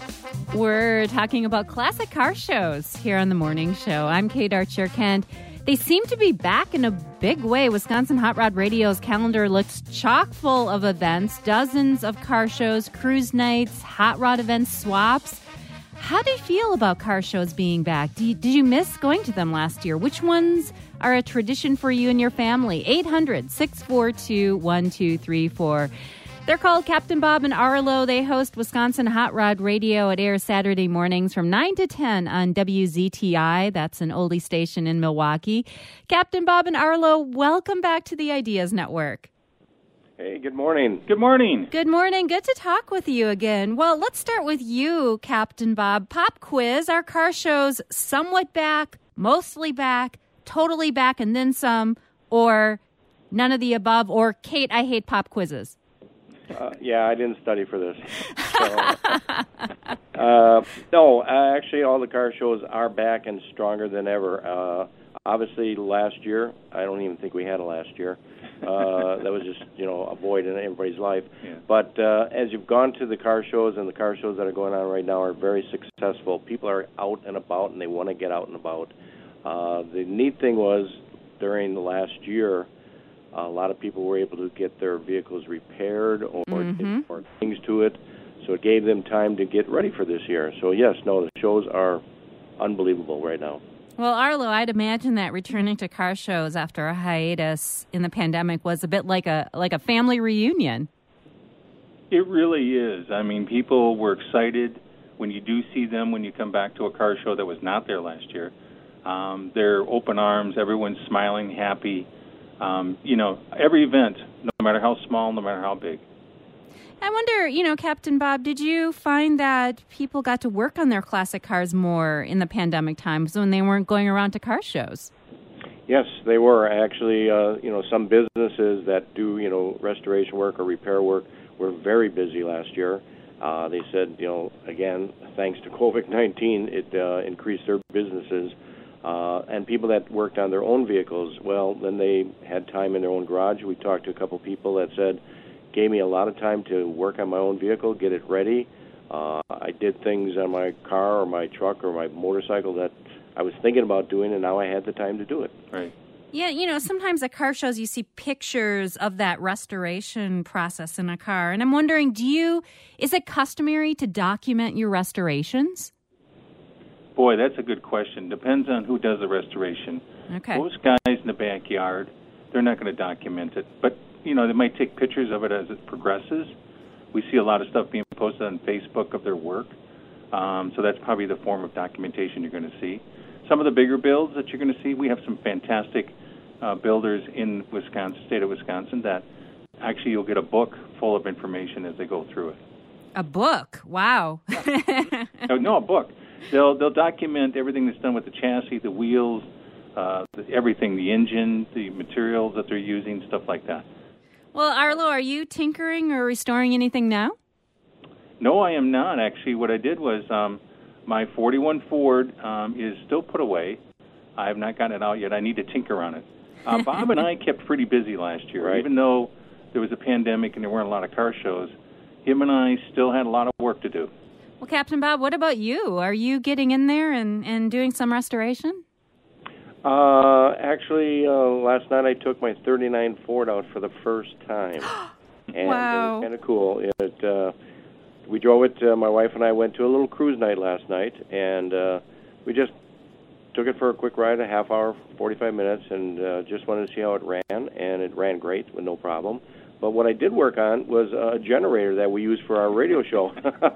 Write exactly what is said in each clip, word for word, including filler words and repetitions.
We're talking about classic car shows here on the morning show. I'm Kate Archer-Kent. They seem to be back in a big way. Wisconsin Hot Rod Radio's calendar looks chock full of events, dozens of car shows, cruise nights, hot rod events, swaps. How do you feel about car shows being back? Do you, did you miss going to them last year? Which ones are a tradition for you and your family? eight hundred, six four two, one two three four. They're called Captain Bob and Arlo. They host Wisconsin Hot Rod Radio. It airs Saturday mornings from nine to ten on W Z T I. That's an oldie station in Milwaukee. Captain Bob and Arlo, welcome back to the Ideas Network. Hey, good morning. Good morning. Good morning. Good to talk with you again. Well, let's start with you, Captain Bob. Pop quiz. Our car show's somewhat back, mostly back, totally back, and then some, or none of the above, or Kate, I hate pop quizzes. Uh, yeah, I didn't study for this. So, uh, no, uh, actually, all the car shows are back and stronger than ever. Uh, obviously, last year, I don't even think we had a last year. Uh, that was just, you know, a void in everybody's life. Yeah. But uh, as you've gone to the car shows, and the car shows that are going on right now are very successful. People are out and about, and they want to get out and about. Uh, the neat thing was, during the last year, a lot of people were able to get their vehicles repaired or, mm-hmm. or things to it, so it gave them time to get ready for this year. So, yes, no, the shows are unbelievable right now. Well, Arlo, I'd imagine that returning to car shows after a hiatus in the pandemic was a bit like a like a family reunion. It really is. I mean, people were excited when you do see them when you come back to a car show that was not there last year. Um, they're open arms, everyone's smiling, happy. Um, you know, every event, no matter how small, no matter how big. I wonder, you know, Captain Bob, did you find that people got to work on their classic cars more in the pandemic times when they weren't going around to car shows? Yes, they were. Actually, uh, you know, some businesses that do, you know, restoration work or repair work were very busy last year. Uh, they said, you know, again, thanks to covid nineteen, it uh, increased their businesses. Uh, and people that worked on their own vehicles, well, then they had time in their own garage. We talked to a couple people that said, gave me a lot of time to work on my own vehicle, get it ready. Uh, I did things on my car or my truck or my motorcycle that I was thinking about doing, and now I had the time to do it. Right. Yeah, you know, sometimes at car shows you see pictures of that restoration process in a car. And I'm wondering, do you, is it customary to document your restorations? Boy, that's a good question. Depends on who does the restoration. Okay. Most guys in the backyard, they're not going to document it. But, you know, they might take pictures of it as it progresses. We see a lot of stuff being posted on Facebook of their work. Um, so that's probably the form of documentation you're going to see. Some of the bigger builds that you're going to see, we have some fantastic uh, builders in Wisconsin, state of Wisconsin, that actually you'll get a book full of information as they go through it. A book? Wow. no, no, a book. They'll they'll document everything that's done with the chassis, the wheels, uh, the, everything, the engine, the materials that they're using, stuff like that. Well, Arlo, are you tinkering or restoring anything now? No, I am not. Actually, what I did was um, my forty-one Ford um, is still put away. I have not gotten it out yet. I need to tinker on it. Uh, Bob and I kept pretty busy last year. Right. Even though there was a pandemic and there weren't a lot of car shows, him and I still had a lot of work to do. Well, Captain Bob, what about you? Are you getting in there and, and doing some restoration? Uh, actually, uh, last night I took my thirty-nine Ford out for the first time. And wow. It was kind of cool. It, uh, we drove it, uh, my wife and I went to a little cruise night last night, and uh, we just took it for a quick ride, a half hour, forty-five minutes, and uh, just wanted to see how it ran, and it ran great with no problem. But what I did work on was a generator that we use for our radio show.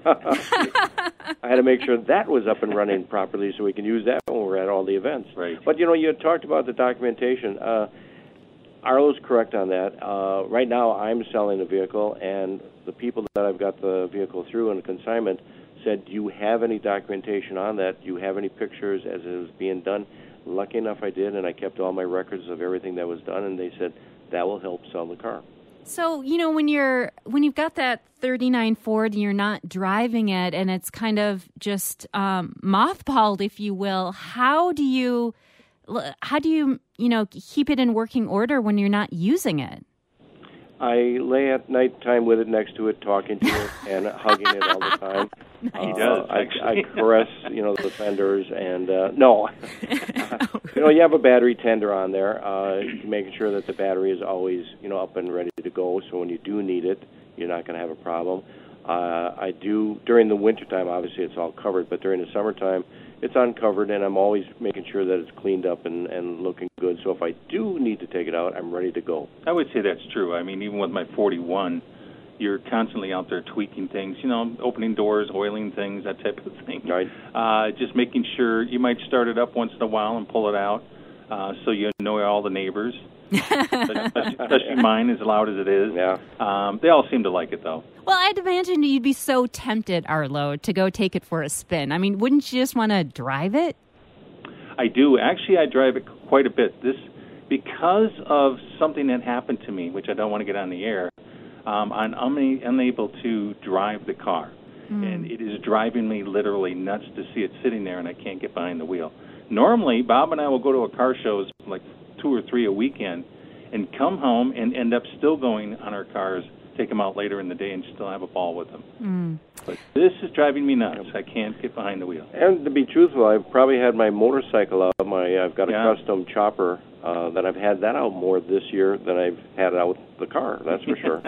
I had to make sure that was up and running properly so we can use that when we're at all the events. Right. But, you know, you had talked about the documentation. Uh, Arlo's correct on that. Uh, right now I'm selling a vehicle, and the people that I've got the vehicle through in a consignment said, do you have any documentation on that? Do you have any pictures as it was being done? Lucky enough I did, and I kept all my records of everything that was done, and they said that will help sell the car. So, you know, when you're when you've got that thirty-nine Ford and you're not driving it and it's kind of just um, mothballed, if you will, how do you how do you, you know, keep it in working order when you're not using it? I lay at nighttime with it next to it, talking to it and hugging it all the time. He Uh, does, I, actually. I caress, you know, the fenders, and uh, no, you know, you have a battery tender on there, uh, making sure that the battery is always, you know, up and ready to go. So when you do need it, you're not going to have a problem. Uh, I do during the wintertime. Obviously, it's all covered, but during the summertime, it's uncovered, and I'm always making sure that it's cleaned up and, and looking good. So if I do need to take it out, I'm ready to go. I would say that's true. I mean, even with my forty-one, you're constantly out there tweaking things, you know, opening doors, oiling things, that type of thing. Right. Uh, just making sure you might start it up once in a while and pull it out, uh, so you annoy all the neighbors. especially, especially mine, as loud as it is. Yeah. Um, they all seem to like it, though. Well, I'd imagine you'd be so tempted, Arlo, to go take it for a spin. I mean, wouldn't you just want to drive it? I do. Actually, I drive it quite a bit. This because of something that happened to me, which I don't want to get on the air. Um, I'm una- unable to drive the car, mm. and it is driving me literally nuts to see it sitting there, and I can't get behind the wheel. Normally, Bob and I will go to a car shows like two or three a weekend, and come home and end up still going on our cars, take them out later in the day, and still have a ball with them. Mm. But this is driving me nuts. I can't get behind the wheel. And to be truthful, I've probably had my motorcycle out. My I've got a Yeah. custom chopper uh, that I've had that out more this year than I've had out the car. That's for sure.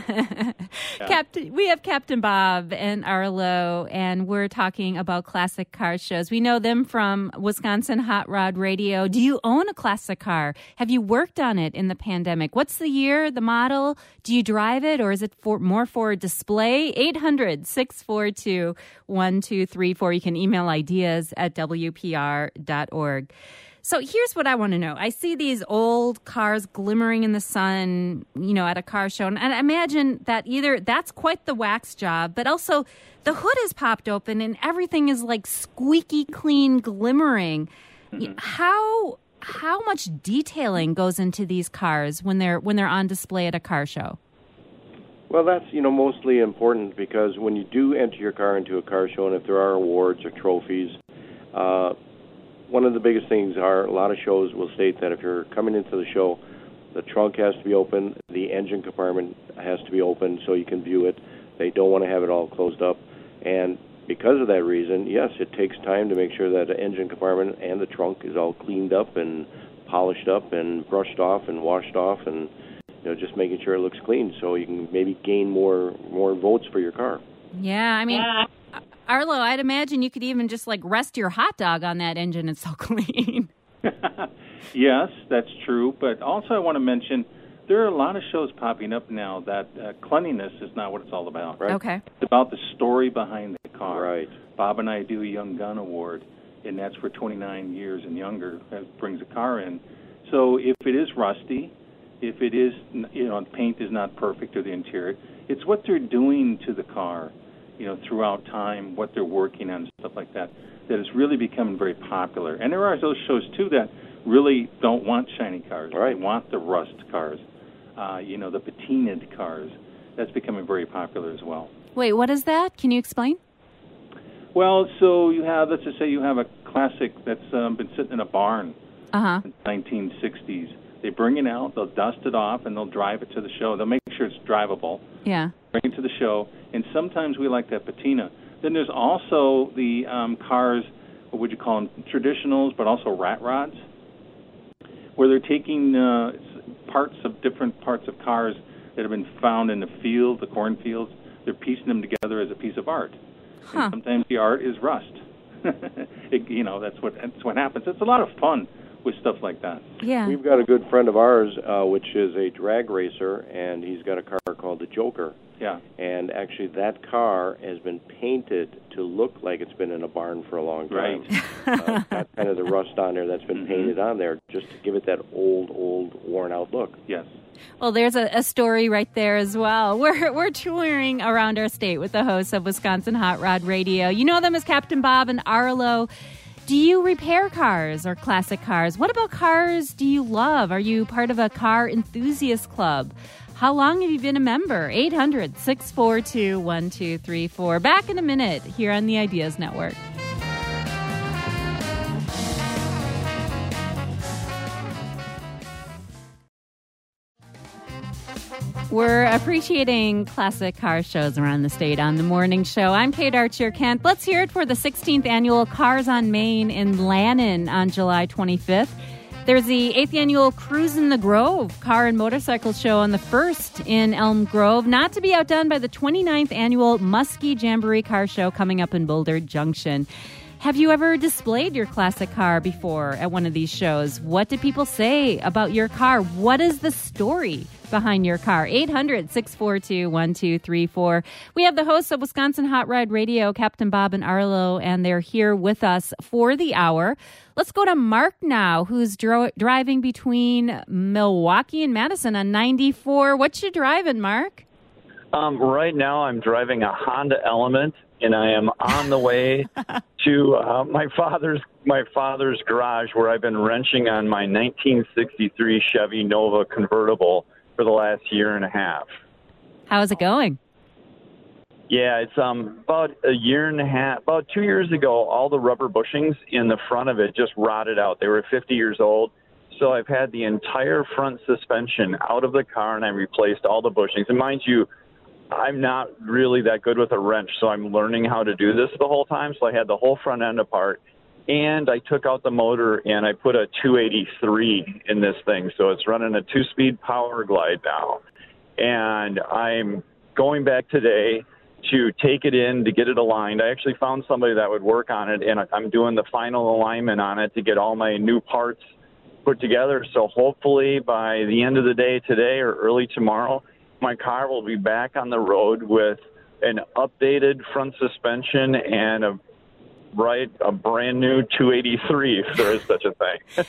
Captain, we have Captain Bob and Arlo, and we're talking about classic car shows. We know them from Wisconsin Hot Rod Radio. Do you own a classic car? Have you worked on it in the pandemic? What's the year, the model? Do you drive it, or is it for more for display? eight hundred, six four two, one two three four. You can email ideas at w p r dot org. So here's what I want to know. I see these old cars glimmering in the sun, you know, at a car show. And I imagine that either that's quite the wax job, but also the hood is popped open and everything is like squeaky clean, glimmering. Mm-hmm. How how much detailing goes into these cars when they're when they're on display at a car show? Well, that's, you know, mostly important because when you do enter your car into a car show, and if there are awards or trophies, uh, one of the biggest things are a lot of shows will state that if you're coming into the show, the trunk has to be open, the engine compartment has to be open so you can view it. They don't want to have it all closed up. And because of that reason, yes, it takes time to make sure that the engine compartment and the trunk is all cleaned up and polished up and brushed off and washed off, and you know, just making sure it looks clean so you can maybe gain more more votes for your car. Yeah, I mean, yeah. Arlo, I'd imagine you could even just like rest your hot dog on that engine. It's so clean. Yes, that's true. But also I want to mention there are a lot of shows popping up now that uh, cleanliness is not what it's all about. Right? Okay. It's about the story behind the car. Right. Bob and I do a Young Gun Award, and that's for twenty-nine years and younger. That brings a car in. So if it is rusty, if it is, you know, paint is not perfect or the interior, it's what they're doing to the car, you know, throughout time, what they're working on, stuff like that, that is really becoming very popular. And there are those shows, too, that really don't want shiny cars. Right. They want the rust cars, uh, you know, the patinaed cars. That's becoming very popular as well. Wait, what is that? Can you explain? Well, so you have, let's just say you have a classic that's um, been sitting in a barn uh-huh. in the nineteen sixties. They bring it out, they'll dust it off, and they'll drive it to the show. They'll make sure it's drivable. Yeah. Bring it to the show, and sometimes we like that patina. Then there's also the um, cars, what would you call them, traditionals, but also rat rods, where they're taking uh, parts of different parts of cars that have been found in the field, the cornfields. They're piecing them together as a piece of art. Huh. And sometimes the art is rust. it, you know, that's what that's what happens. It's a lot of fun with stuff like that. Yeah. We've got a good friend of ours, uh, which is a drag racer, and he's got a car called the Joker. Yeah. And actually that car has been painted to look like it's been in a barn for a long time. Right. uh, it's got kind of the rust on there that's been mm-hmm. painted on there just to give it that old, old, worn-out look. Yes. Well, there's a, a story right there as well. We're we're touring around our state with the hosts of Wisconsin Hot Rod Radio. You know them as Captain Bob and Arlo. Do you repair cars or classic cars? What about cars do you love? Are you part of a car enthusiast club? How long have you been a member? eight hundred, six four two, one two three four. Back in a minute here on the Ideas Network. We're appreciating classic car shows around the state on the morning show. I'm Kate Archer-Kent. Let's hear it for the sixteenth annual Cars on Main in Lannon on July twenty-fifth. There's the eighth annual Cruise in the Grove car and motorcycle show on the first in Elm Grove, not to be outdone by the twenty-ninth annual Muskie Jamboree car show coming up in Boulder Junction. Have you ever displayed your classic car before at one of these shows? What do people say about your car? What is the story behind your car? eight hundred, six four two, one two three four. We have the hosts of Wisconsin Hot Rod Radio, Captain Bob and Arlo, and they're here with us for the hour. Let's go to Mark now, who's dro- driving between Milwaukee and Madison on ninety-four. What you driving, Mark? Um, right now I'm driving a Honda Element, and I am on the way to uh, my father's my father's garage, where I've been wrenching on my nineteen sixty-three Chevy Nova convertible for the last year and a half. How's it going? Yeah, it's um about a year and a half, about two years ago, all the rubber bushings in the front of it just rotted out. They were fifty years old. So I've had the entire front suspension out of the car, and I replaced all the bushings. And mind you, I'm not really that good with a wrench, so I'm learning how to do this the whole time. So I had the whole front end apart, and I took out the motor, and I put a two eighty-three in this thing. So it's running a two-speed Power Glide now. And I'm going back today to take it in to get it aligned. I actually found somebody that would work on it, and I'm doing the final alignment on it to get all my new parts put together. So hopefully by the end of the day today or early tomorrow, my car will be back on the road with an updated front suspension and a right a brand new two eighty-three, if there is such a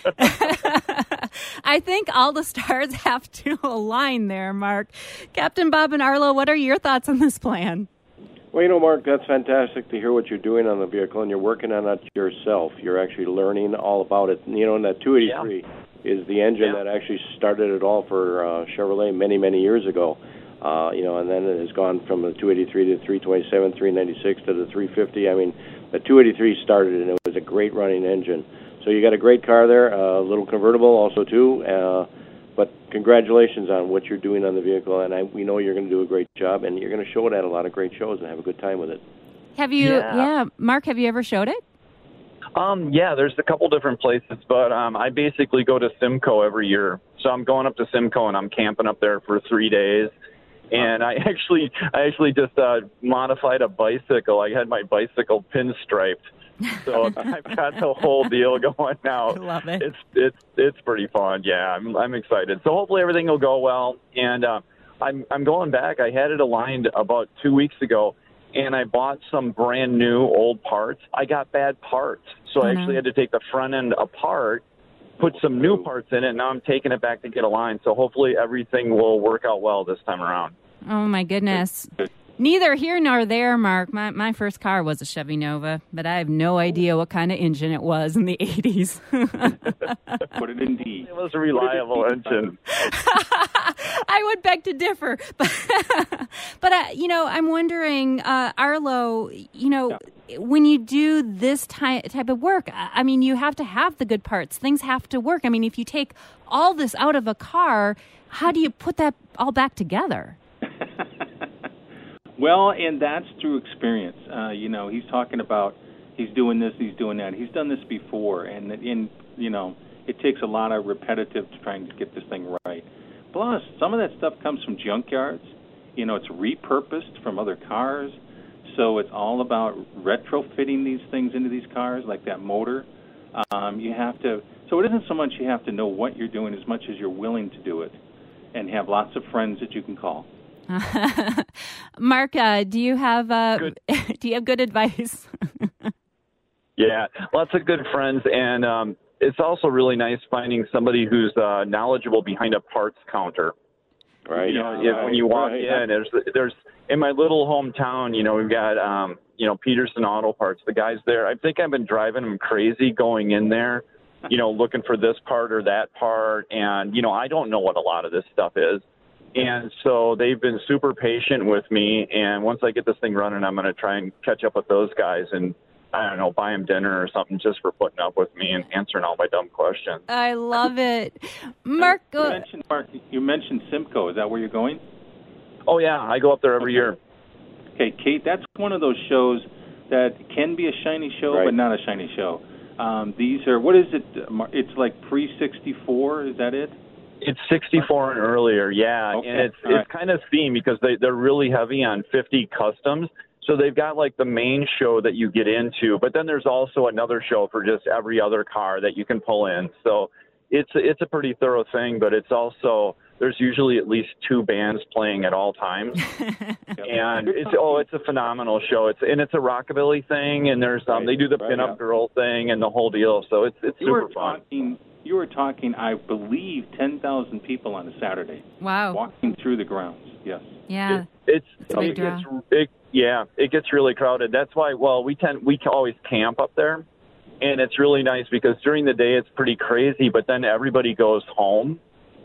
thing. I think all the stars have to align there, Mark. Captain Bob and Arlo, what are your thoughts on this plan? Well, you know, Mark, that's fantastic to hear what you're doing on the vehicle, and you're working on it yourself. You're actually learning all about it. You know, and that two eighty-three yeah. is the engine yeah. that actually started it all for uh, Chevrolet many, many years ago. Uh, you know, and then it has gone from the two eighty-three to the three twenty-seven, three ninety-six to the three fifty. I mean, the two eighty-three started, and it was a great running engine. So you got a great car there, a little convertible also too. Uh, but congratulations on what you're doing on the vehicle, and I, we know you're going to do a great job, and you're going to show it at a lot of great shows and have a good time with it. Have you? Yeah, yeah Mark, have you ever showed it? Um, yeah, there's a couple different places, but um, I basically go to Simcoe every year. So I'm going up to Simcoe, and I'm camping up there for three days. And I actually, I actually just uh, modified a bicycle. I had my bicycle pinstriped, so I've got the whole deal going now. I love it. It's it's it's pretty fun. Yeah, I'm I'm excited. So hopefully everything will go well. And uh, I'm I'm going back. I had it aligned about two weeks ago, and I bought some brand new old parts. I got bad parts, so oh, I actually no. had to take the front end apart, put some new parts in it. Now I'm taking it back to get aligned. So hopefully everything will work out well this time around. Oh, my goodness. Neither here nor there, Mark. My my first car was a Chevy Nova, but I have no idea what kind of engine it was in the eighties. Put it in D. It was a reliable engine. I would beg to differ. But, but uh, you know, I'm wondering, uh, Arlo, you know, yeah. when you do this ty- type of work, I mean, you have to have the good parts. Things have to work. I mean, if you take all this out of a car, how do you put that all back together? Well, and that's through experience. Uh, you know, he's talking about he's doing this, he's doing that. He's done this before, and, and you know, it takes a lot of repetitive to trying to get this thing right. Plus, some of that stuff comes from junkyards. You know, it's repurposed from other cars. So it's all about retrofitting these things into these cars, like that motor. Um, you have to, so it isn't so much you have to know what you're doing as much as you're willing to do it and have lots of friends that you can call. Mark, uh, do you have uh, do you have good advice? Yeah, lots of good friends, and um, it's also really nice finding somebody who's uh, knowledgeable behind a parts counter. Right. You know, yeah, if, right, when you walk right. in, there's there's in my little hometown, you know, we've got um, you know, Peterson Auto Parts. The guys there, I think I've been driving them crazy going in there, you know, looking for this part or that part, and you know, I don't know what a lot of this stuff is. And so they've been super patient with me, and once I get this thing running, I'm going to try and catch up with those guys and, I don't know, buy them dinner or something just for putting up with me and answering all my dumb questions. I love it. Mark, you mentioned, Mark, you mentioned Simcoe. Is that where you're going? Oh, yeah, I go up there every year. Okay, Kate, that's one of those shows that can be a shiny show, Right. but not a shiny show. Um, these are, what is it? It's like pre sixty-four, is that it? It's sixty-four and earlier, yeah. Okay. And it's All it's right. kind of themed because they, they're really heavy on fifty customs. So they've got like the main show that you get into, but then there's also another show for just every other car that you can pull in. So it's it's a pretty thorough thing, but it's also, there's usually at least two bands playing at all times. And it's oh, it's a phenomenal show. It's and it's a rockabilly thing, and there's um Right, they do the right, pinup yeah. girl thing and the whole deal. So it's it's You super were fun. talking, you were talking, I believe, ten thousand people on a Saturday Wow. walking through the grounds. Yes. Yeah. It, it's It's a big it draw. gets it, yeah, it gets really crowded. That's why. Well, we tend we can always camp up there, and it's really nice because during the day it's pretty crazy, but then everybody goes home,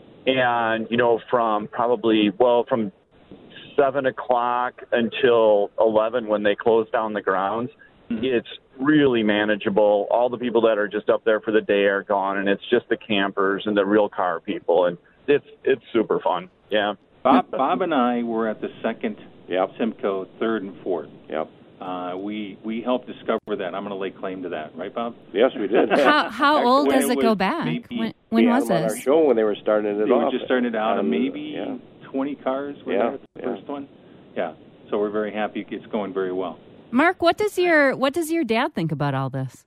and you know from probably well from seven o'clock until eleven when they close down the grounds. Mm-hmm. It's really manageable. All the people that are just up there for the day are gone, and it's just the campers and the real car people, and it's it's super fun. Yeah. Bob, Bob and I were at the second Yep. Simcoe, third and fourth. Yep. Uh, we we helped discover that. I'm going to lay claim to that, right, Bob? Yes, we did. How, how old when does it it go was back? maybe- When, when we was had them on this? our show when they were starting it They were off. just starting out, and Um, maybe yeah. twenty cars were Yeah, there at the yeah. first one. Yeah. So we're very happy it's going very well. Mark, what does your what does your dad think about all this?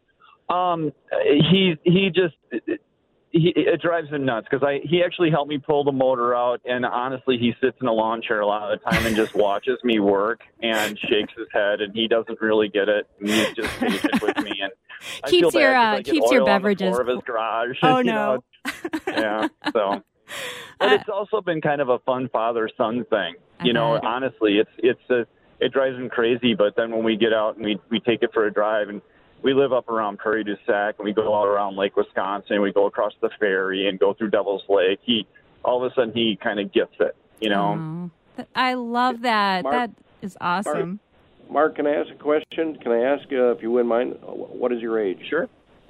Um, he he just he, it drives him nuts because I he actually helped me pull the motor out, and honestly, he sits in a lawn chair a lot of the time and just watches me work and shakes his head, and he doesn't really get it. And he's just patient with me, and I feel Keeps bad your, 'cause uh, I get keeps your oil on the beverages floor of his garage. Oh, you no. know. Yeah. So, but it's also been kind of a fun father-son thing. You I know, bet. honestly, it's it's a, it drives him crazy. But then when we get out and we we take it for a drive, and we live up around Prairie du Sac, and we go all around Lake Wisconsin. We go across the ferry and go through Devil's Lake. He all of a sudden he kind of gets it. You know. Oh, th- I love that. Mark- that is awesome. Mark, can I ask a question? Can I ask, uh, if you wouldn't mind, uh, what is your age? Sure.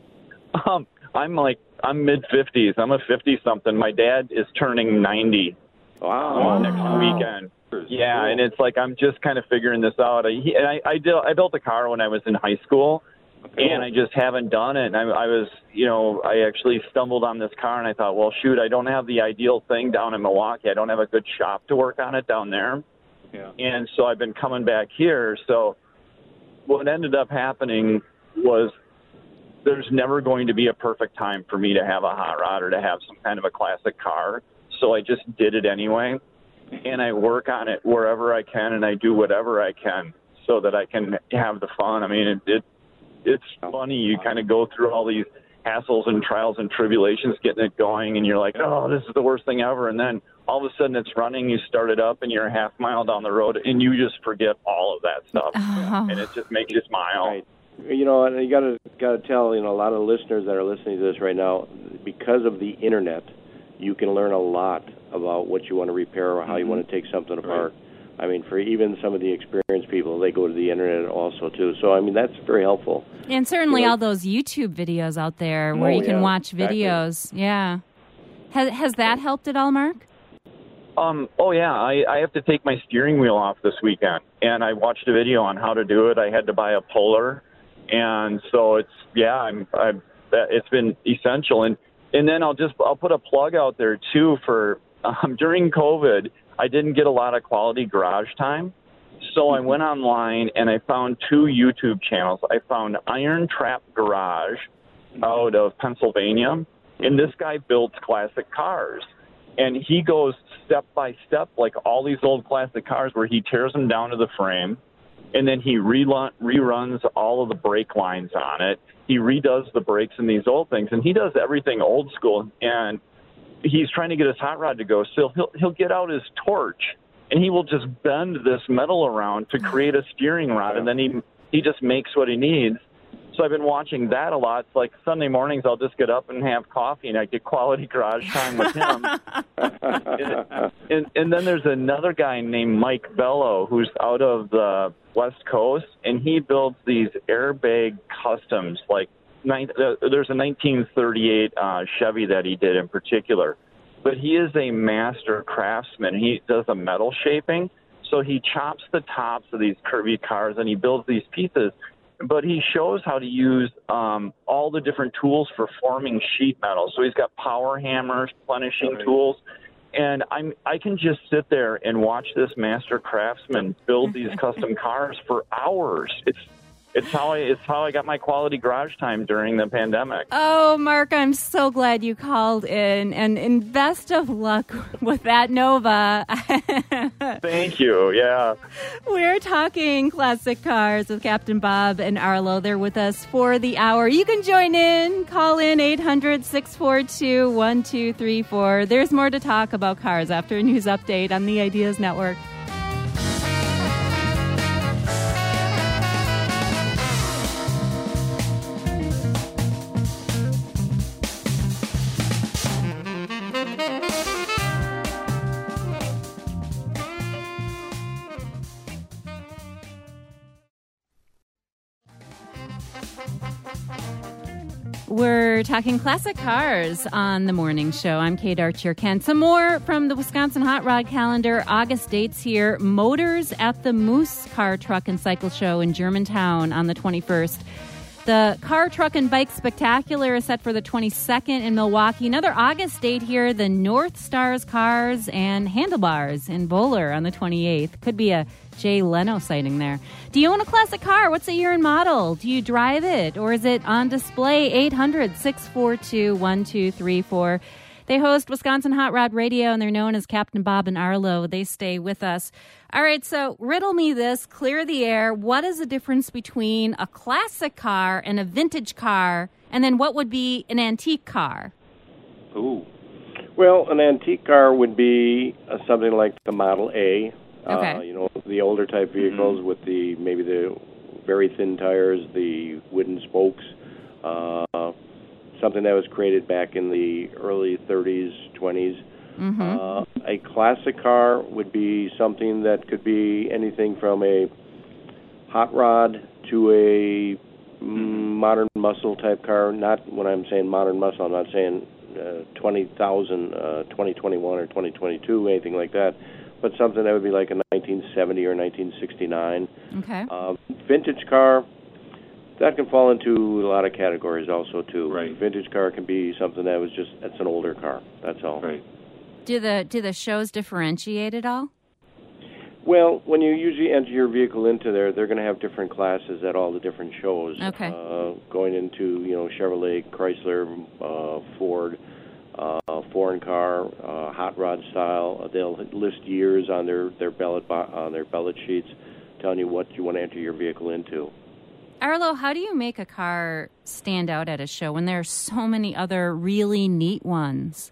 Um, I'm like I'm mid fifties. I'm a fifty something. My dad is turning ninety Wow. uh, next Wow. weekend. Yeah, Cool. and it's like I'm just kind of figuring this out. I he, and I I, did, I built a car when I was in high school, Okay. and I just haven't done it. And I, I was, you know, I actually stumbled on this car, and I thought, well, shoot, I don't have the ideal thing down in Milwaukee. I don't have a good shop to work on it down there, Yeah. and so I've been coming back here. So what ended up happening was there's never going to be a perfect time for me to have a hot rod or to have some kind of a classic car. So I just did it anyway. And I work on it wherever I can, and I do whatever I can so that I can have the fun. I mean, it, it it's funny. You kind of go through all these hassles and trials and tribulations getting it going, and you're like, oh, this is the worst thing ever. And then all of a sudden it's running, you start it up, and you're a half mile down the road, and you just forget all of that stuff. Oh. And it just makes you smile. Right. You know, and you got to got to tell, you know, a lot of listeners that are listening to this right now, because of the internet, you can learn a lot about what you want to repair or how you want to take something apart. I mean, for even some of the experienced people, they go to the internet also too. So I mean, that's very helpful. And certainly You know- all those YouTube videos out there where Oh, you can yeah, watch exactly. videos. Yeah. Has, has that helped at all, Mark? Um, oh yeah, I, I have to take my steering wheel off this weekend, and I watched a video on how to do it. I had to buy a puller, and so it's yeah, I'm, I'm it's been essential. And and then I'll just I'll put a plug out there too for um, during COVID, I didn't get a lot of quality garage time, so I went online and I found two YouTube channels. I found Iron Trap Garage out of Pennsylvania, and this guy builds classic cars. And he goes step by step, like all these old classic cars, where he tears them down to the frame, and then he rerun, reruns all of the brake lines on it. He redoes the brakes in these old things, and he does everything old school. And he's trying to get his hot rod to go, so he'll he'll get out his torch, and he will just bend this metal around to create a steering rod, and then he he just makes what he needs. So I've been watching that a lot. It's like Sunday mornings, I'll just get up and have coffee, and I get quality garage time with him. and, and, and then there's another guy named Mike Bello who's out of the West Coast, and he builds these airbag customs. Like nine, uh, there's a nineteen thirty-eight uh, Chevy that he did in particular, but he is a master craftsman. He does the metal shaping, so he chops the tops of these curvy cars and he builds these pieces. But he shows how to use um, all the different tools for forming sheet metal. So he's got power hammers, plenishing right. tools. And I'm I can just sit there and watch this master craftsman build these custom cars for hours. It's it's how I it's how I got my quality garage time during the pandemic. Oh, Mark, I'm so glad you called in, and, and best of luck with that Nova. Thank you. Yeah. We're talking classic cars with Captain Bob and Arlo. They're with us for the hour. You can join in. Call in eight hundred, six four two, one two three four. There's more to talk about cars after a news update on the Ideas Network. We're talking classic cars on the morning show. I'm Kate Archer-Kent. Some more from the Wisconsin Hot Rod calendar. August dates here. Motors at the Moose Car, Truck, and Cycle Show in Germantown on the twenty-first. The Car, Truck, and Bike Spectacular is set for the twenty-second in Milwaukee. Another August date here, the North Stars Cars and Handlebars in Bowler on the twenty-eighth. Could be a Jay Leno sighting there. Do you own a classic car? What's the year and model? Do you drive it? Or is it on display? eight hundred, six four two, one two three four. They host Wisconsin Hot Rod Radio, and they're known as Captain Bob and Arlo. They stay with us. All right, so riddle me this, clear the air. What is the difference between a classic car and a vintage car? And then what would be an antique car? Ooh. Well, an antique car would be uh, something like the Model A. Okay. Uh, you know, the older type vehicles Mm-hmm. with the maybe the very thin tires, the wooden spokes. Uh, something that was created back in the early thirties, twenties. Mm-hmm. Uh, a classic car would be something that could be anything from a hot rod to a mm, modern muscle type car. Not when I'm saying modern muscle, I'm not saying uh, twenty thousand, uh, twenty twenty-one or twenty twenty-two, anything like that, but something that would be like a nineteen seventy or nineteen sixty-nine. Okay. Uh, vintage car, that can fall into a lot of categories also, too. Right. Vintage car can be something that was just, that's an older car, that's all. Right. Do the do the shows differentiate at all? Well, when you usually enter your vehicle into there, they're going to have different classes at all the different shows. Okay. Uh, going into, you know, Chevrolet, Chrysler, uh, Ford, uh, foreign car, uh, hot rod style. Uh, they'll list years on their their ballot bo- on their ballot sheets, telling you what you want to enter your vehicle into. Arlo, how do you make a car stand out at a show when there are so many other really neat ones?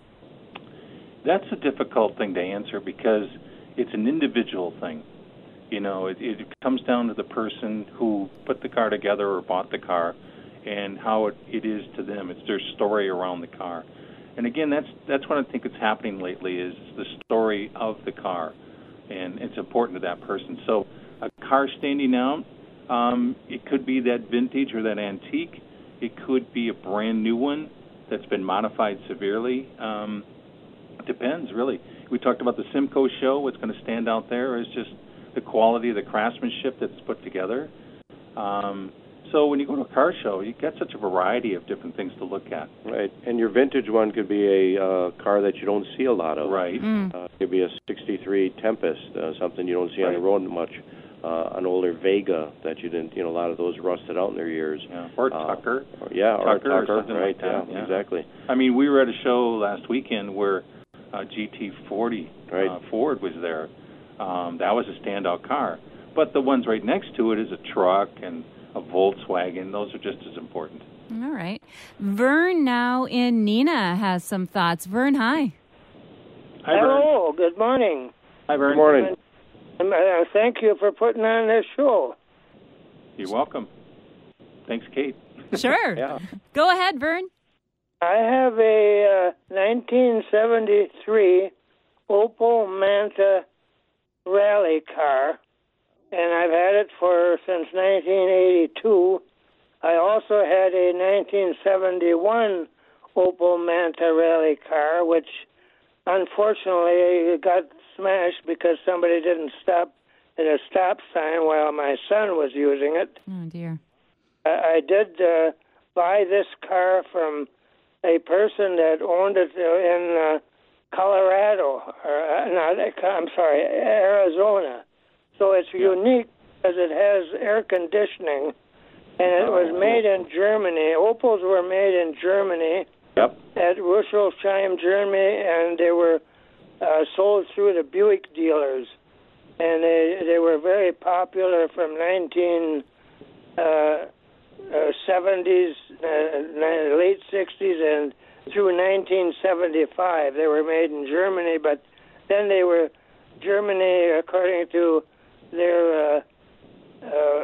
That's a difficult thing to answer because it's an individual thing. You know, it, it comes down to the person who put the car together or bought the car and how it, it is to them. It's their story around the car. And again, that's that's what I think is happening lately is the story of the car. And it's important to that person. So a car standing out, um, it could be that vintage or that antique. It could be a brand new one that's been modified severely. Um, it depends, really. We talked about the Simcoe show. What's going to stand out there is just the quality of the craftsmanship that's put together. Um, so when you go to a car show, you get such a variety of different things to look at. Right, and your vintage one could be a uh, car that you don't see a lot of. Right. Mm. Uh, it could be a sixty-three Tempest, uh, something you don't see on Right. the road much. Uh, an older Vega that you didn't, you know, a lot of those rusted out in their years. Yeah. Or Uh, Tucker. Or, yeah, or Tucker a or Tucker, something right? like that, Yeah, yeah. exactly. I mean, we were at a show last weekend where uh, G T forty Right. uh, Ford was there. Um, that was a standout car. But the ones right next to it is a truck and a Volkswagen. Those are just as important. All right. Vern now in Neenah has some thoughts. Vern, hi. Hi, Vern. Hello, good morning. Hi, Vern. Good morning. And, uh, thank you for putting on this show. You're welcome. Thanks, Kate. Sure. Yeah. Go ahead, Vern. I have a uh, nineteen seventy-three Opel Manta rally car, and I've had it for since nineteen eighty-two. I also had a nineteen seventy-one Opel Manta rally car, which unfortunately, it got smashed because somebody didn't stop at a stop sign while my son was using it. Oh, dear. I, I did uh, buy this car from a person that owned it in uh, Colorado, or uh, not, I'm sorry, Arizona. So it's Yeah. unique because it has air conditioning, and it was made in Germany. Opals were made in Germany Yep. at Rüsselsheim, Germany, and they were uh, sold through the Buick dealers. And they they were very popular from nineteen seventies, uh, late sixties, and through nineteen seventy-five. They were made in Germany, but then they were Germany, according to their uh, uh,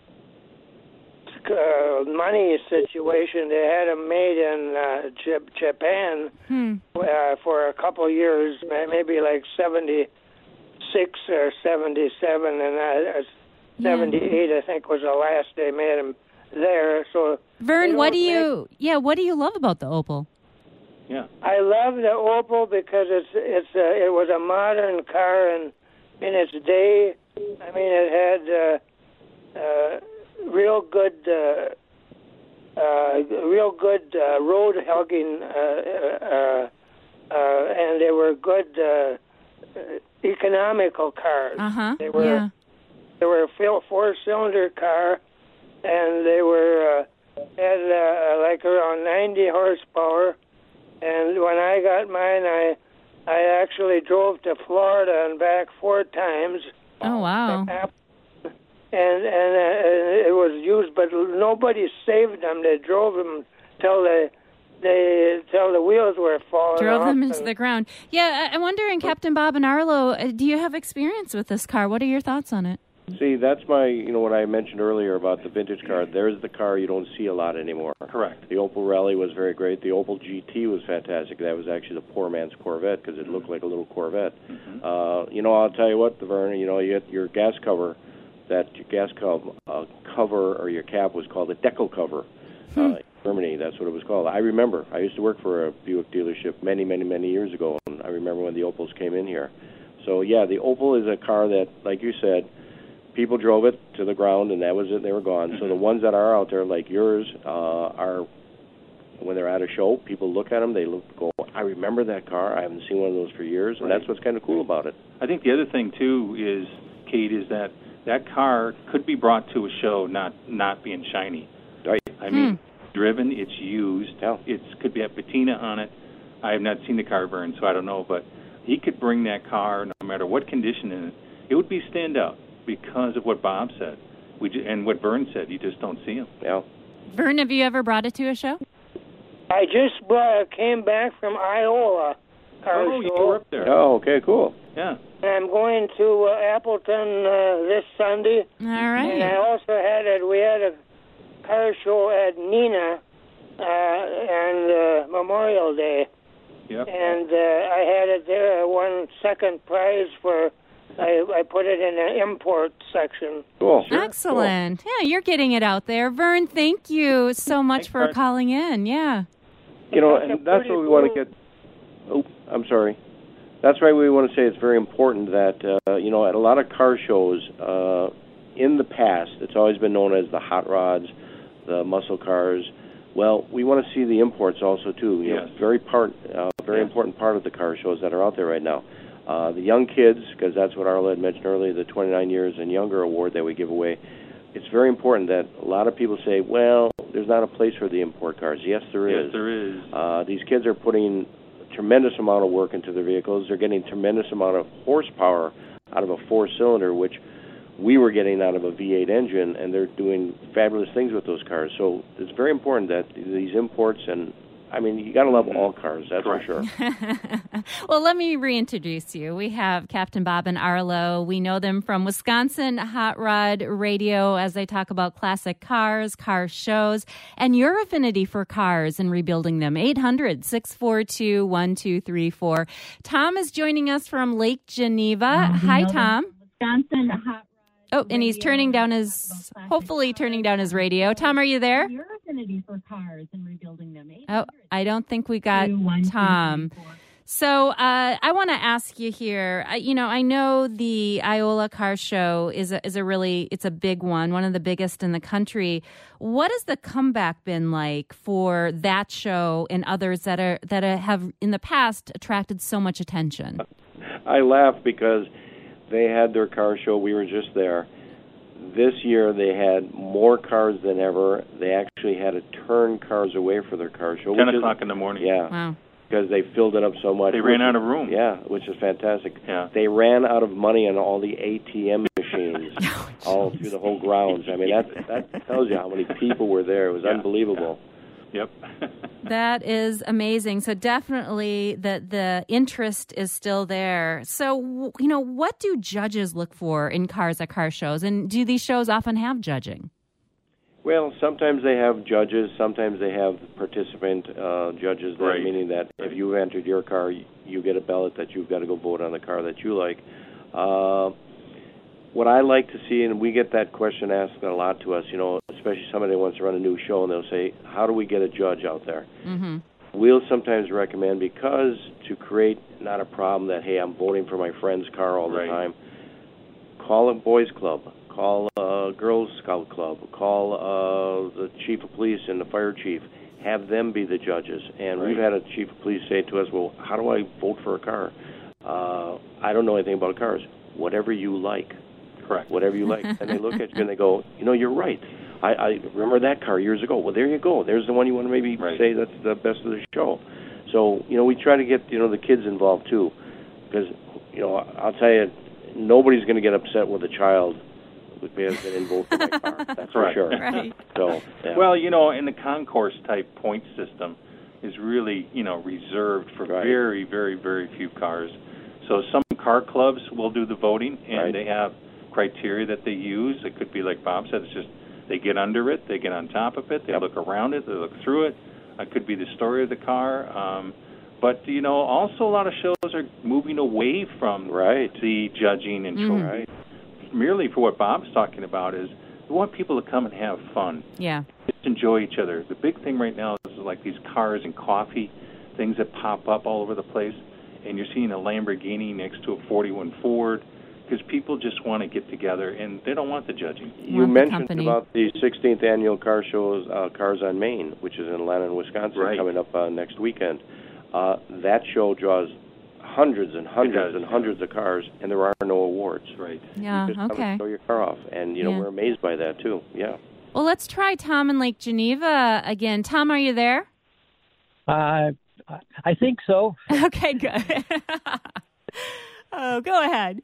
uh, money situation, they had them made in uh, J- Japan Hmm. uh, for a couple years, may- maybe like seventy-six or seventy-seven, and uh, seventy-eight, I think, was the last they made them there. So Vern, they what do don't you, yeah, what do you love about the Opal? Yeah. I love the Opal because it's it's a, it was a modern car, and in its day, I mean, it had uh, uh, real good, uh, uh, real good uh, road hugging, uh, uh, uh, and they were good uh, economical cars. Uh huh. They were Yeah. they were a four cylinder car, and they were uh, had uh, like around ninety horsepower. And when I got mine, I I actually drove to Florida and back four times. Oh, wow. And and uh, it was used, but nobody saved them. They drove them till they they till the wheels were falling Drove off. them into and- the ground. Yeah, I- I'm wondering, Captain Bob and Arlo, uh, do you have experience with this car? What are your thoughts on it? See, that's my, you know, what I mentioned earlier about the vintage car. There's the car you don't see a lot anymore. Correct. The Opel Rally was very great. The Opel G T was fantastic. That was actually the poor man's Corvette because it looked like a little Corvette. Mm-hmm. Uh, you know, I'll tell you what, Vern, you know, you get your gas cover, that your gas co- uh, cover or your cab was called a decal cover. Uh, in Germany, that's what it was called. I remember. I used to work for a Buick dealership many, many, many years ago, and I remember when the Opels came in here. So, yeah, the Opel is a car that, like you said, people drove it to the ground, and that was it. They were gone. Mm-hmm. So the ones that are out there, like yours, uh, are when they're at a show, people look at them. They look, go, I remember that car. I haven't seen one of those for years, and Right. that's what's kind of cool about it. I think the other thing too is, Kate, is that that car could be brought to a show not not being shiny. Right. I mean, driven, it's used. Yeah. It's could be a patina on it. I have not seen the car burn, so I don't know. But he could bring that car, no matter what condition in it, it would be stand out because of what Bob said. We ju- and what Vern said. You just don't see him. Yeah. Vern, have you ever brought it to a show? I just brought, came back from Iowa car Oh, you show, were up there. Oh, okay, cool. Yeah. and I'm going to uh, Appleton uh, this Sunday. All And I right. also had it. We had a car show at Neenah uh, and uh, Memorial Day, Yep. and uh, I had it there. I won second prize for. I, I put it in the import section. Cool. Excellent. Yeah, you're getting it out there. Vern, thank you so much Thanks, for Vern. calling in. Yeah. You know, That's a and that's pretty what we want cool- to get. Oh, I'm sorry. That's why we want to say it's very important that, uh, you know, at a lot of car shows, uh, in the past, it's always been known as the hot rods, the muscle cars. Well, we want to see the imports also, too. You Yes. know, very part, uh, very Yes. important part of the car shows that are out there right now. Uh, the young kids, because that's what Arla had mentioned earlier, the twenty-nine years and younger award that we give away. It's very important that a lot of people say, well, there's not a place for the import cars. Yes, there is. Yes, there is. Uh, these kids are putting a tremendous amount of work into their vehicles. They're getting tremendous amount of horsepower out of a four-cylinder, which we were getting out of a V eight engine, and they're doing fabulous things with those cars. So it's very important that these imports, and I mean, you got to love all cars, that's Correct. for sure. Well, let me reintroduce you. We have Captain Bob and Arlo. We know them from Wisconsin Hot Rod Radio as they talk about classic cars, car shows, and your affinity for cars and rebuilding them. eight hundred, six four two, one two three four. Tom is joining us from Lake Geneva. Hi, Tom. Wisconsin Hot Oh, and he's turning down his, hopefully turning down his radio. Tom, are you there? Your affinity for cars and rebuilding them. Oh, I don't think we got Tom. So uh, I want to ask you here. I, you know, I know the Iola Car Show is a, is a really it's a big one, one of the biggest in the country. What has the comeback been like for that show and others that are that are, have in the past attracted so much attention? I laugh because they had their car show. We were just there. This year they had more cars than ever. They actually had to turn cars away for their car show. Ten o'clock in the morning. Yeah. Wow. Because they filled it up so much. They ran out of room. Yeah, which is fantastic. Yeah. They ran out of money on all the A T M machines Oh, all through the whole grounds. I mean, that that tells you how many people were there. It was Yeah. unbelievable. Yep. That is amazing. So definitely the the interest is still there. So, you know, what do judges look for in cars at car shows? And do these shows often have judging? Well, sometimes they have judges. Sometimes they have participant uh, judges, there, Right. meaning that if you've entered your car, you get a ballot that you've got to go vote on the car that you like. Uh, what I like to see, and we get that question asked a lot to us, you know, especially somebody that wants to run a new show, and they'll say, how do we get a judge out there? Mm-hmm. We'll sometimes recommend, because to create not a problem that, hey, I'm voting for my friend's car all the Right. time, call a boys club, call a Girls Scout club, call uh, the chief of police and the fire chief, have them be the judges. And Right. we've had a chief of police say to us, well, how do I vote for a car? Uh, I don't know anything about cars. Whatever you like. Correct. Whatever you like. And they look at you and they go, you know, you're right. I, I remember that car years ago. Well, there you go. There's the one you want to maybe Right. say that's the best of the show. So, you know, we try to get, you know, the kids involved too. Because, you know, I'll tell you, nobody's going to get upset with a child because they didn't vote for my car. That's for Right. sure. Right. So, yeah. Well, you know, and the concourse type point system is really, you know, reserved for Right. very, very, very few cars. So some car clubs will do the voting, and Right. they have criteria that they use. It could be like Bob said, it's just they get under it, they get on top of it, they Yep. look around it, they look through it. It could be the story of the car. Um, but, you know, also a lot of shows are moving away from Right. the judging and Mhm. trophy. Right. Merely for what Bob's talking about is we want people to come and have fun. Yeah. Just enjoy each other. The big thing right now is like these cars and coffee, things that pop up all over the place, and you're seeing a Lamborghini next to a forty-one Ford, because people just want to get together and they don't want the judging. You Want the mentioned company. about the sixteenth annual car shows, uh, Cars on Main, which is in Lennon, Wisconsin, Right. coming up uh, next weekend. Uh, that show draws hundreds and hundreds does, and yeah. hundreds of cars, and there are no awards. Right. Yeah. You just come Okay. and show your car off, and you know Yeah. we're amazed by that too. Yeah. Well, let's try Tom in Lake Geneva again. Tom, are you there? Uh, I think so. Okay, good. Oh, go ahead.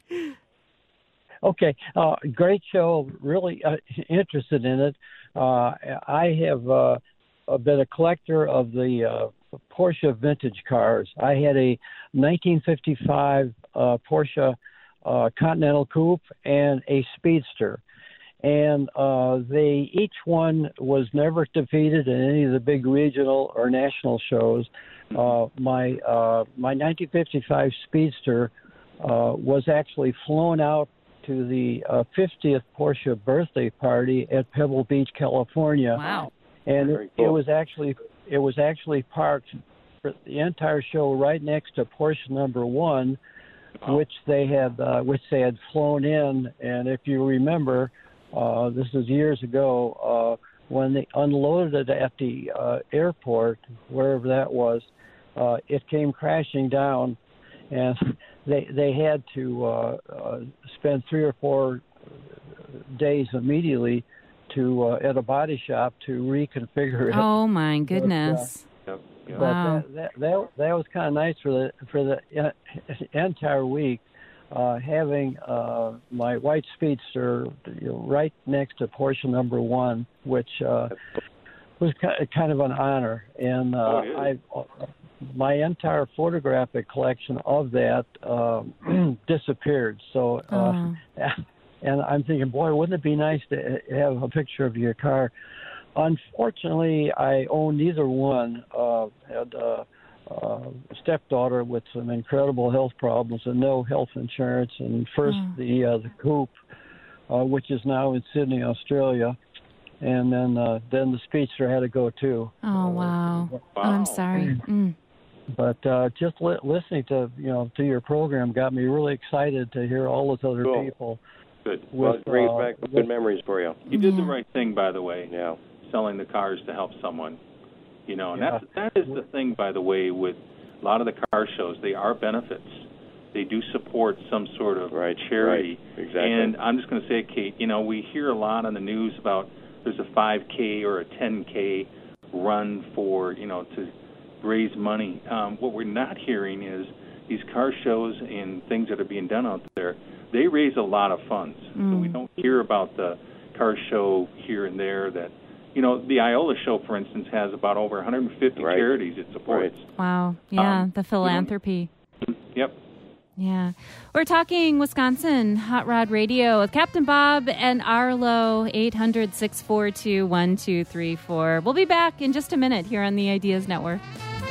Okay, uh, great show. Really uh, interested in it. Uh, I have uh, been a collector of the uh, Porsche vintage cars. I had a nineteen fifty-five uh, Porsche uh, Continental Coupe and a Speedster. And uh, they each one was never defeated in any of the big regional or national shows. Uh, my uh, my nineteen fifty-five Speedster uh, was actually flown out to the uh, fiftieth Porsche birthday party at Pebble Beach, California. Wow. And Very it, cool. it was actually it was actually parked for the entire show right next to Porsche number one, Wow. which they had uh, which they had flown in. And if you remember, uh, this is years ago uh, when they unloaded it at the uh, airport, wherever that was. Uh, it came crashing down, and they they had to uh, uh, spend three or four days immediately to uh, at a body shop to reconfigure it. Oh my goodness. Yep. Yep. But Wow. that, that that that was kind of nice for the for the uh, entire week, uh, having uh, my white Speedster, you know, right next to Porsche number one, which uh, was ki- kind of an honor. And uh, Oh, yeah. I, my entire photographic collection of that um, disappeared. So, uh, Oh. and I'm thinking, boy, wouldn't it be nice to have a picture of your car? Unfortunately, I own neither one. Uh, had a, a stepdaughter with some incredible health problems and no health insurance. And first Oh. the uh, the Coupe, uh, which is now in Sydney, Australia, and then uh, then the Speedster had to go too. Oh, wow. Wow. Oh, I'm sorry. Mm. But uh, just li- listening to you know to your program got me really excited to hear all those other Cool. people. Good. With, Well, it brings uh, back good with- memories for you. You did the Yeah. right thing, by the way. Yeah. Selling the cars to help someone. You know, and Yeah. that's that is the thing, by the way, with a lot of the car shows. They are benefits. They do support some sort of Right, charity. right, exactly. And I'm just going to say, Kate, you know, we hear a lot on the news about there's a five K or a ten K run for, you know, to raise money. Um, what we're not hearing is these car shows and things that are being done out there, they raise a lot of funds. Mm. So we don't hear about the car show here and there that, you know, the Iola show, for instance, has about over one hundred fifty Right. charities it supports. Wow. Yeah, Um, the philanthropy. Yep. Yeah. We're talking Wisconsin Hot Rod Radio with Captain Bob and Arlo, eight hundred, six four two, one two three four. We'll be back in just a minute here on the Ideas Network.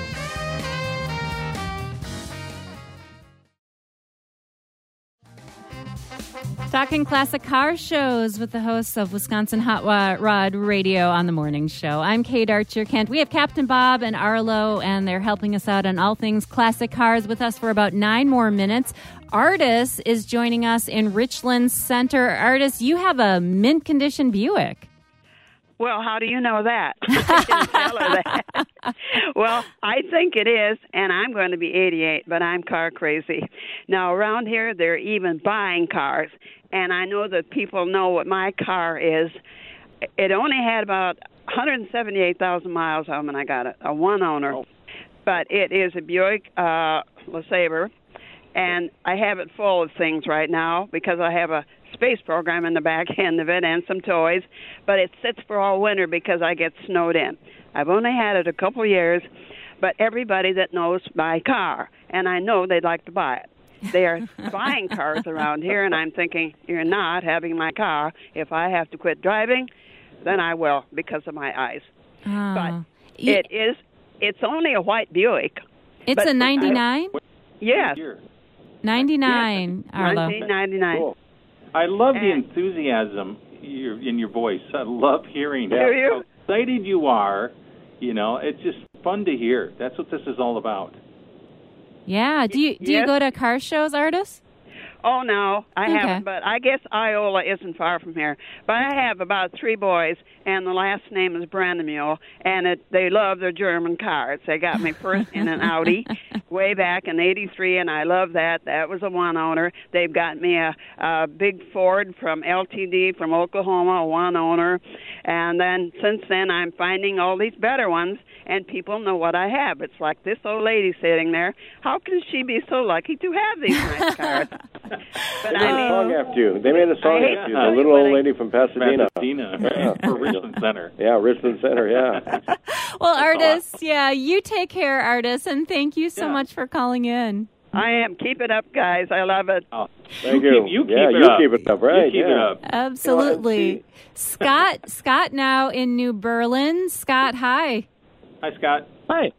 Talking classic car shows with the hosts of Wisconsin Hot Rod Radio on the morning show. I'm Kate Archer Kent. We have Captain Bob and Arlo, and they're helping us out on all things classic cars with us for about nine more minutes. Artis is joining us in Richland Center. Artis, you have a mint condition Buick. Well, how do you know that? I didn't tell her that. Well, I think it is, and I'm going to be eighty-eight, but I'm car crazy. Now, around here, they're even buying cars, and I know that people know what my car is. It only had about one hundred seventy-eight thousand miles on when I got it, a one-owner. Oh. But it is a Buick uh, LeSabre, and I have it full of things right now because I have a space program in the back end of it and some toys, but it sits for all winter because I get snowed in. I've only had it a couple years, but everybody that knows my car, and I know they'd like to buy it. They are buying cars around here, and I'm thinking, you're not having my car. If I have to quit driving, then I will because of my eyes. Oh. But it is, it's only a white Buick. It's a ninety-nine? Yes. ninety-nine, Yes. Arlo. nineteen ninety-nine. Cool. I love the And- enthusiasm in your voice. I love hearing Do how you? excited you are. You know, it's just fun to hear. That's what this is all about. Yeah. Do you do you Yes. go to car shows, Artis? Oh, no, I Okay. haven't, but I guess Iola isn't far from here. But I have about three boys, and the last name is Brandemule, and it, they love their German cars. They got me first in an Audi way back in eighty-three, and I love that. That was a one-owner. They've got me a, a big Ford from L T D from Oklahoma, a one-owner. And then since then, I'm finding all these better ones, and people know what I have. It's like this old lady sitting there. How can she be so lucky to have these nice cars? But They I made a mean, song after you. They made a song I hate after you. to The tell little you, old but I- lady from Pasadena. Pasadena Yeah. for Richland Center. Yeah, Richland Center, yeah. Well, Artis, yeah, you take care, Artis, and thank you so Yeah. much for calling in. I am. Keep it up, guys. I love it. Oh, Thank you. you. Keep, you keep yeah, it you up. keep it up, right? You keep yeah. it up. Absolutely. Scott, Scott now in New Berlin. Scott, hi. Hi, Scott. Hi.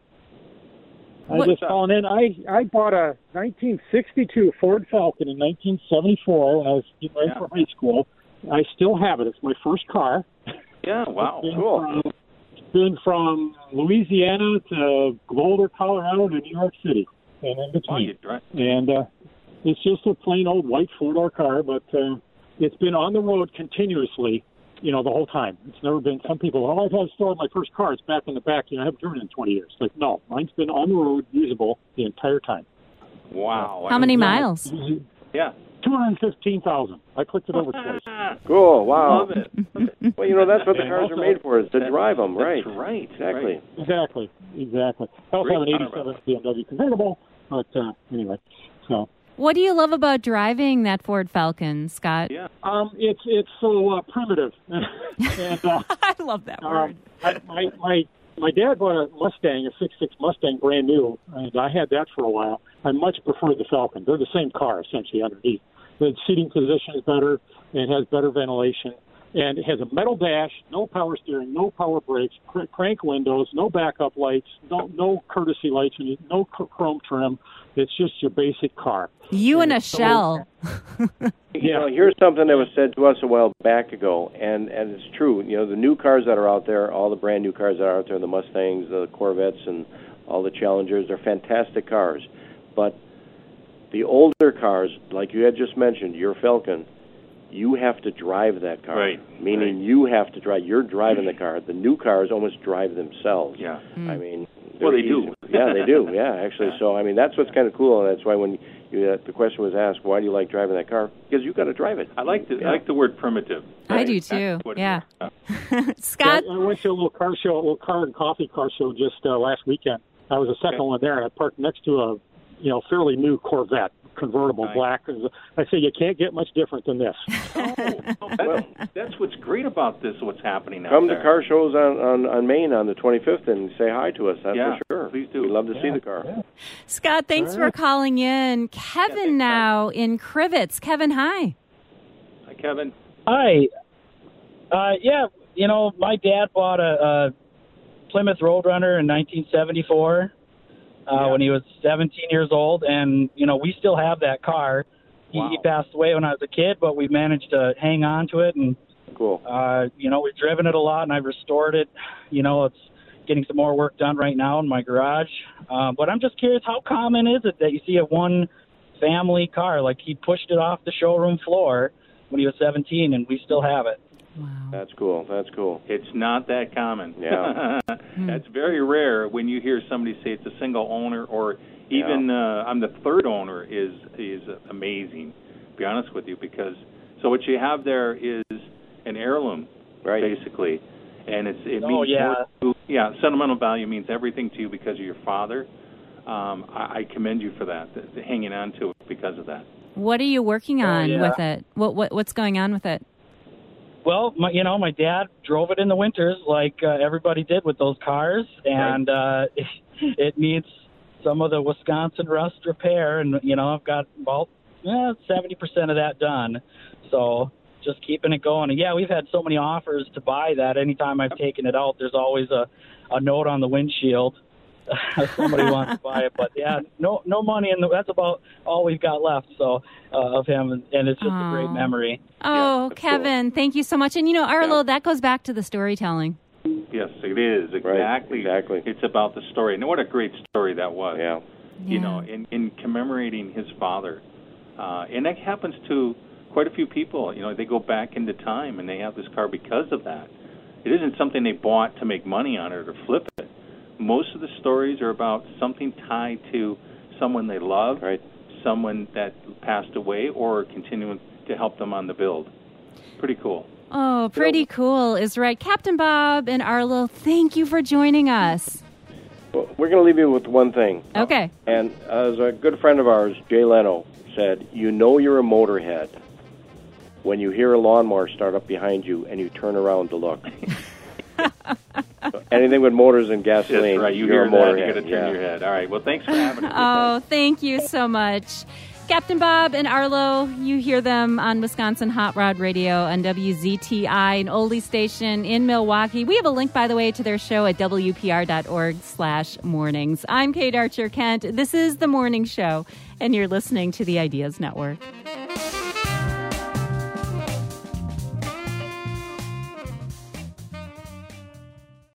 I What- was just calling in. I, I bought a nineteen sixty-two Ford Falcon in nineteen seventy-four when I was getting ready Yeah. for high school. I still have it. It's my first car. Yeah, wow. It's been Cool. From, it's been from Louisiana to Boulder, Colorado to New York City and in Wow, between. you drive. And uh, it's just a plain old white four-door car, but uh, it's been on the road continuously, you know, the whole time. It's never been, some people, oh, I've had to store my first car. It's back in the back. You know, I haven't driven it in twenty years. Like, no, mine's been on the road, usable the entire time. Wow. How many miles? Yeah. two hundred fifteen thousand. I clicked it over twice. Cool, wow. Love it. Well, you know, that's what the And cars are also- made for, is to That's- drive them, right? That's right. Exactly. Right. Exactly, exactly. I also Great have an car, eighty-seven B M W convertible, but uh, anyway, so. What do you love about driving that Ford Falcon, Scott? Yeah. Um, it's it's so uh, primitive, and uh, I love that um, word. I, my my my dad bought a Mustang, a sixty-six Mustang, brand new, and I had that for a while. I much preferred the Falcon. They're the same car essentially underneath. The seating position is better. It has better ventilation, and it has a metal dash, no power steering, no power brakes, cr- crank windows, no backup lights, no no courtesy lights, and no chr- chrome trim. It's just your basic car. You in a it's so- shell. You know, here's something that was said to us a while back ago, and, and it's true. You know, the new cars that are out there, all the brand new cars that are out there, the Mustangs, the Corvettes, and all the Challengers. They're fantastic cars. But the older cars, like you had just mentioned, your Falcon, you have to drive that car. Right. Meaning right. you have to drive. You're driving the car. The new cars almost drive themselves. Yeah. Mm. I mean, well, they easy. do. Yeah, they do. Yeah, actually. Yeah. So I mean, that's what's kind of cool, and that's why when you, uh, the question was asked, why do you like driving that car? Because you got to drive it. I like the yeah. I like the word primitive. I Right. do too. That's what it Yeah. is. Scott? Yeah, I went to a little car show, a little car and coffee car show just uh, last weekend. I was the second Okay. one there, and I parked next to a, you know, fairly new Corvette, convertible Nice. black. I say you can't get much different than this. Oh, that's, that's what's great about this. What's happening out Come there. to car shows on, on, on Main on the twenty-fifth and say hi to us. That's Yeah, for sure. please do. We'd love to see Yeah, the car. yeah. Scott, thanks for calling in. Kevin thanks, now in Crivets. Kevin, hi. Hi, Kevin. Hi. Uh, yeah, you know, my dad bought a, a Plymouth Roadrunner in nineteen seventy-four uh, Yeah. when he was seventeen years old, and, you know, we still have that car. He, Wow. he passed away when I was a kid, but we managed to hang on to it, and, Cool. uh, you know, we've driven it a lot, and I've restored it. You know, it's getting some more work done right now in my garage. Um, but I'm just curious, how common is it that you see a one-family car? Like, he pushed it off the showroom floor when he was seventeen, and we still have it. Wow. That's cool. That's cool. It's not that common. Yeah. That's very rare when you hear somebody say it's a single owner, or even uh, I'm the third owner is is amazing. To be honest with you, because so what you have there is an heirloom, Right. basically, and it's it Oh, means yeah. more to you. Yeah, sentimental value means everything to you because of your father. Um, I, I commend you for that, the, the hanging on to it because of that. What are you working Oh, on yeah. with it? What, what What's going on with it? Well, my, you know, my dad drove it in the winters like uh, everybody did with those cars, and uh, it, it needs some of the Wisconsin rust repair, and, you know, I've got about eh, seventy percent of that done. So just keeping it going. And, yeah, we've had so many offers to buy that. Anytime I've taken it out, there's always a, a note on the windshield. Somebody wants to buy it, but yeah, no, no money, and that's about all we've got left. So uh, of him, and, and it's just Aw. a great memory. Oh, that's Kevin, thank you so much. And, you know, Arlo, Yeah. that goes back to the storytelling. Yes, it is exactly. exactly. It's about the story, and what a great story that was. Yeah. You Yeah. know, in, in commemorating his father. Uh, and that happens to quite a few people. You know, they go back into time and they have this car because of that. It isn't something they bought to make money on it or flip it. Most of the stories are about something tied to someone they love, Right. someone that passed away, or continuing to help them on the build. Pretty cool. Oh, pretty cool is right. Captain Bob and Arlo, thank you for joining us. Well, we're going to leave you with one thing. Okay. And as a good friend of ours, Jay Leno, said, you know you're a motorhead when you hear a lawnmower start up behind you and you turn around to look. So anything with motors and gasoline, That's right. You you're hear a that, motorhead. you got to turn yeah. your head. All right. Well, thanks for having us. Oh, thank you so much. Captain Bob and Arlo, you hear them on Wisconsin Hot Rod Radio on W Z T I, an oldie station in Milwaukee. We have a link, by the way, to their show at W P R dot org slash mornings. I'm Kate Archer-Kent. This is The Morning Show, and you're listening to the Ideas Network.